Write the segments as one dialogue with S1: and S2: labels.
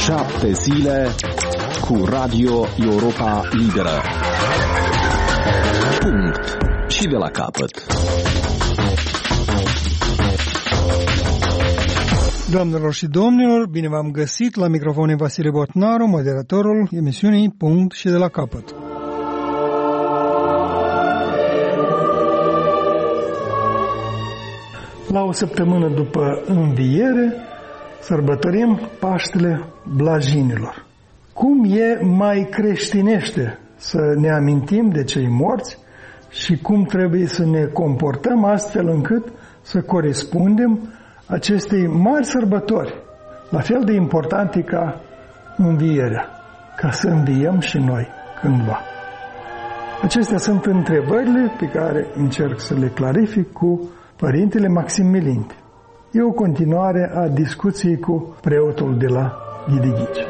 S1: 7 zile cu Radio Europa Liberă. Punct. Și de la capăt.
S2: Doamnelor și domnilor, bine v-am găsit la microfonul Vasile Botnaru, moderatorul emisiunii Punct și de la capăt. La o săptămână după înviere, sărbătorim Paștele Blajinilor. Cum e mai creștinește să ne amintim de cei morți și cum trebuie să ne comportăm astfel încât să corespundem acestei mari sărbători, la fel de importante ca învierea, ca să înviem și noi cândva. Acestea sunt întrebările pe care încerc să le clarific cu Părintele Maxim Milinte. E o continuare a discuției cu preotul de la Ghidighici.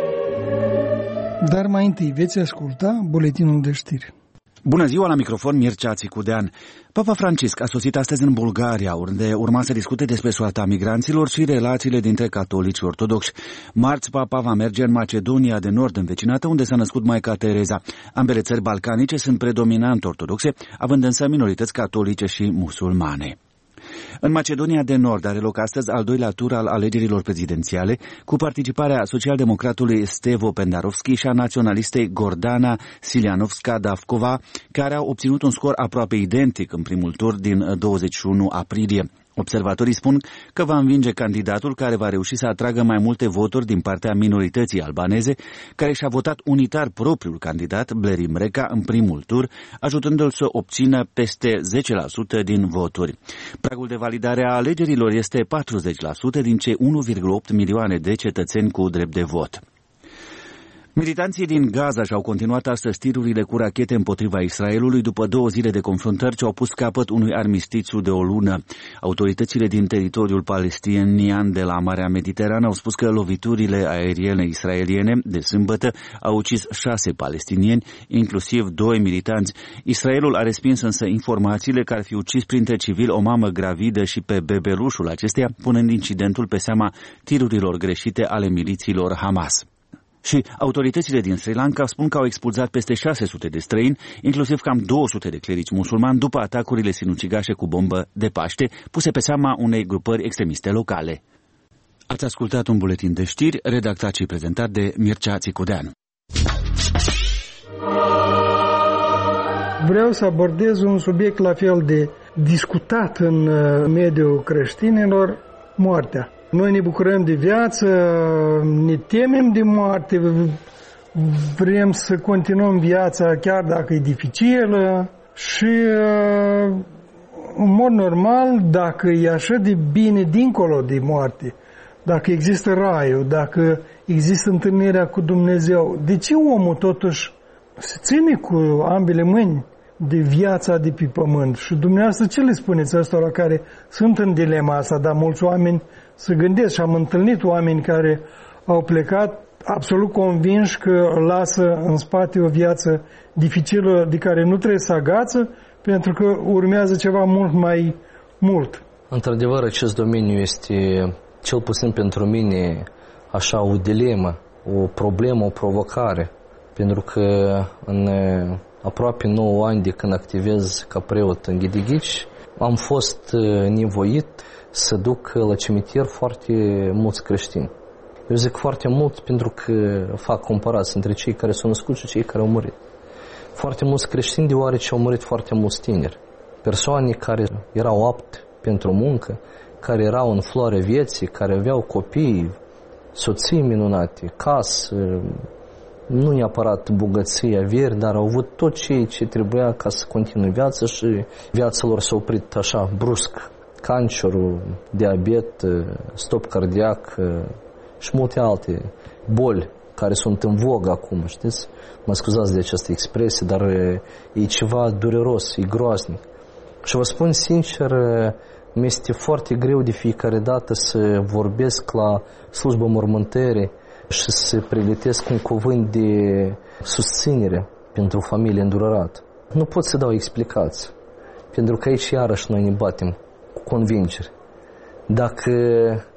S2: Dar mai întâi veți asculta buletinul de știri.
S3: Bună ziua, la microfon Mircea Țicudean. Papa Francisc a sosit astăzi în Bulgaria, unde urma să discute despre soarta migranților și relațiile dintre catolici și ortodoxi. Marți, Papa va merge în Macedonia de Nord învecinată, unde s-a născut Maica Tereza. Ambele țări balcanice sunt predominant ortodoxe, având însă minorități catolice și musulmane. În Macedonia de Nord are loc astăzi al doilea tur al alegerilor prezidențiale, cu participarea socialdemocratului Stevo Pendarovski și a naționalistei Gordana Silianovska-Davkova, care au obținut un scor aproape identic în primul tur din 21 aprilie. Observatorii spun că va învinge candidatul care va reuși să atragă mai multe voturi din partea minorității albaneze, care și-a votat unitar propriul candidat, Blerim Reka, în primul tur, ajutându-l să obțină peste 10% din voturi. Pragul de validare a alegerilor este 40% din cei 1,8 milioane de cetățeni cu drept de vot. Militanții din Gaza și-au continuat astăzi tirurile cu rachete împotriva Israelului după 2 zile de confruntări ce au pus capăt unui armistițiu de o lună. Autoritățile din teritoriul palestinian de la Marea Mediterană au spus că loviturile aeriene israeliene de sâmbătă au ucis 6 palestinieni, inclusiv 2 militanți. Israelul a respins însă informațiile că ar fi ucis printre civili o mamă gravidă și pe bebelușul acesteia, punând incidentul pe seama tirurilor greșite ale milițiilor Hamas. Și autoritățile din Sri Lanka spun că au expulzat peste 600 de străini, inclusiv cam 200 de clerici musulmani, după atacurile sinucigașe cu bombă de Paște, puse pe seama unei grupări extremiste locale. Ați ascultat un buletin de știri, redactat și prezentat de Mircea Țicudean.
S2: Vreau să abordez un subiect la fel de discutat în mediul creștinilor, moartea. Noi ne bucurăm de viață, ne temem de moarte, vrem să continuăm viața chiar dacă e dificilă și, în mod normal, dacă e așa de bine dincolo de moarte, dacă există raiul, dacă există întâlnirea cu Dumnezeu, de ce omul totuși se ține cu ambele mâini de viața de pe pământ? Și dumneavoastră ce le spuneți ăstora care sunt în dilema asta, dar mulți oameni se gândesc și am întâlnit oameni care au plecat absolut convinși că lasă în spate o viață dificilă de care nu trebuie să agață pentru că urmează ceva mult mai mult.
S4: Într-adevăr, acest domeniu este, cel puțin pentru mine, așa o dilemă, o problemă, o provocare, pentru că în aproape 9 ani de când activez ca preot în Ghidighici, am fost nevoit să duc la cimitir foarte mulți creștini. Eu zic foarte mult pentru că fac comparații între cei care s-au născut și cei care au murit. Foarte mulți creștini deoarece au murit foarte mulți tineri. Persoane care erau apte pentru muncă, care erau în floare vieții, care aveau copii, soții minunate, casă, nu neapărat bogăție, averi, dar au avut tot ce trebuia ca să continue viața și viața lor s-a oprit așa brusc. Cancerul, diabet, stop cardiac și multe alte boli care sunt în vogă acum, știți? Mă scuzați de această expresie, dar e ceva dureros, e groaznic. Și vă spun sincer, mi-este foarte greu de fiecare dată să vorbesc la slujba mormântării și să pregătesc un cuvânt de susținere pentru o familie îndurărată. Nu pot să dau explicații, pentru că aici iarăși noi ne batem cu convingere. Dacă